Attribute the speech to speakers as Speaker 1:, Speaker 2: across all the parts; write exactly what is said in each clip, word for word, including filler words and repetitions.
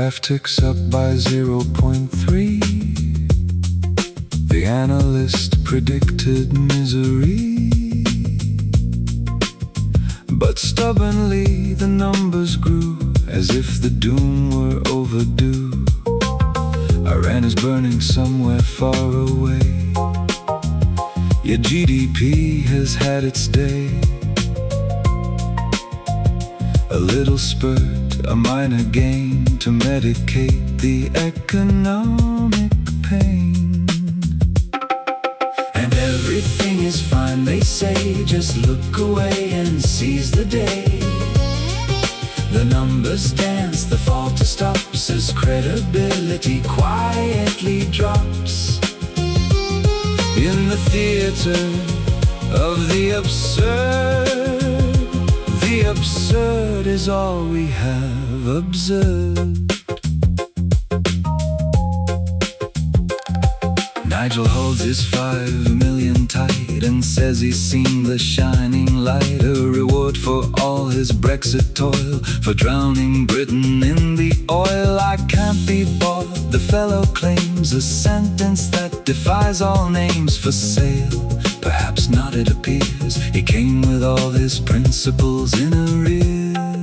Speaker 1: graph ticks up by zero point three. The analyst predicted misery, but stubbornly the numbers grew, as if the doom were overdue. Iran is burning somewhere far away, yet G D P has had its day. A little spurt, a minor gain, to medicate the economic pain. And everything is fine, they say, just look away and seize the day. The numbers dance, the falter stops, as credibility quietly drops. In the theater of the absurd, the absurd is all we have observed. Nigel holds his five million tight and says he's seen the shining light, a reward for all his Brexit toil, for drowning Britain in the oil. I can't be bought, the fellow claims, a sentence that defies all names. For sale, perhaps not, it appears. He came with all his principles in arrears.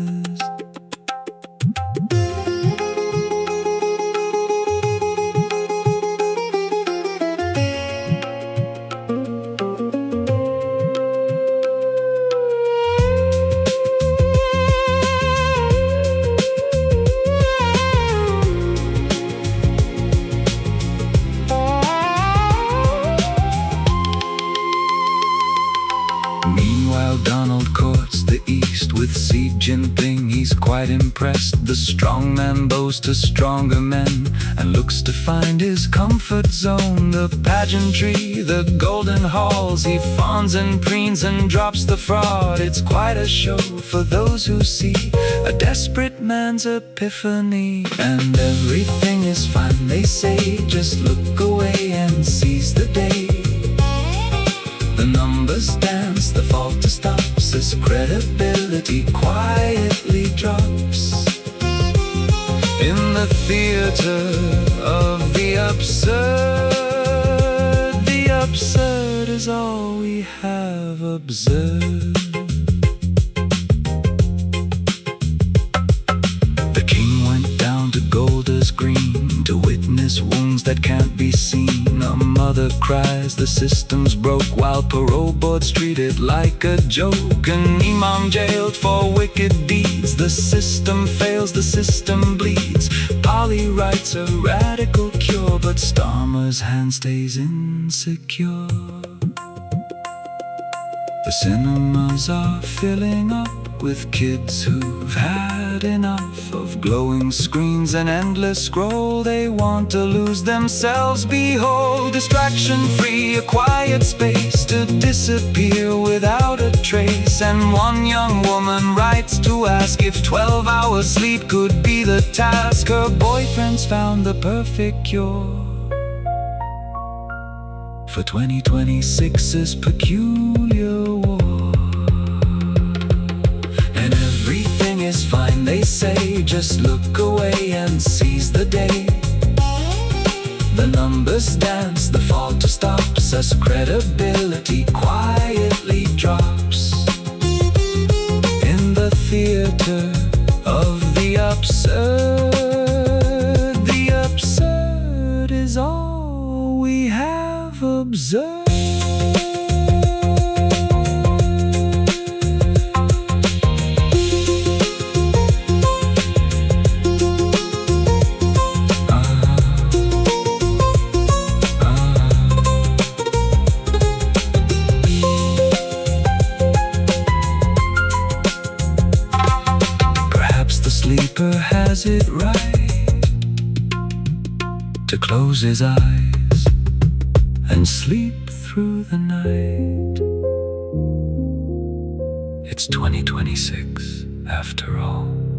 Speaker 1: Meanwhile, Donald courts the East with Xi Jinping. He's quite impressed. The strong man boasts to stronger men and looks to find his comfort zone. The pageantry, the golden halls, he fawns and preens and drops the fraud. It's quite a show for those who see a desperate man's epiphany. And everything is fine, they say, just look away and seize the day. The numbers dance, the falter stops, as credibility quietly drops. In the theater of the absurd, the absurd is all we have observed. The king went down to Golders Green to witness wounds that can't be seen. A mother cries, the system's broke, while parole boards treat it like a joke. An imam jailed for wicked deeds. The system fails, the system bleeds. Polly writes a radical cure, but Starmer's hand stays insecure. The cinemas are filling up with kids who've had enough of glowing screens and endless scroll. They want to lose themselves. Behold, distraction-free, a quiet space to disappear without a trace. And one young woman writes to ask if twelve hours sleep could be the task. Her boyfriend's found the perfect cure for twenty twenty-six's peculiar war. And everything is fine, they say, just look away and seize the day. The numbers dance, the falter stops, as credibility quietly drops. In the theater of the absurd, the absurd is all we have observed. Sleeper has it right to close his eyes and sleep through the night. It's twenty twenty-six after all.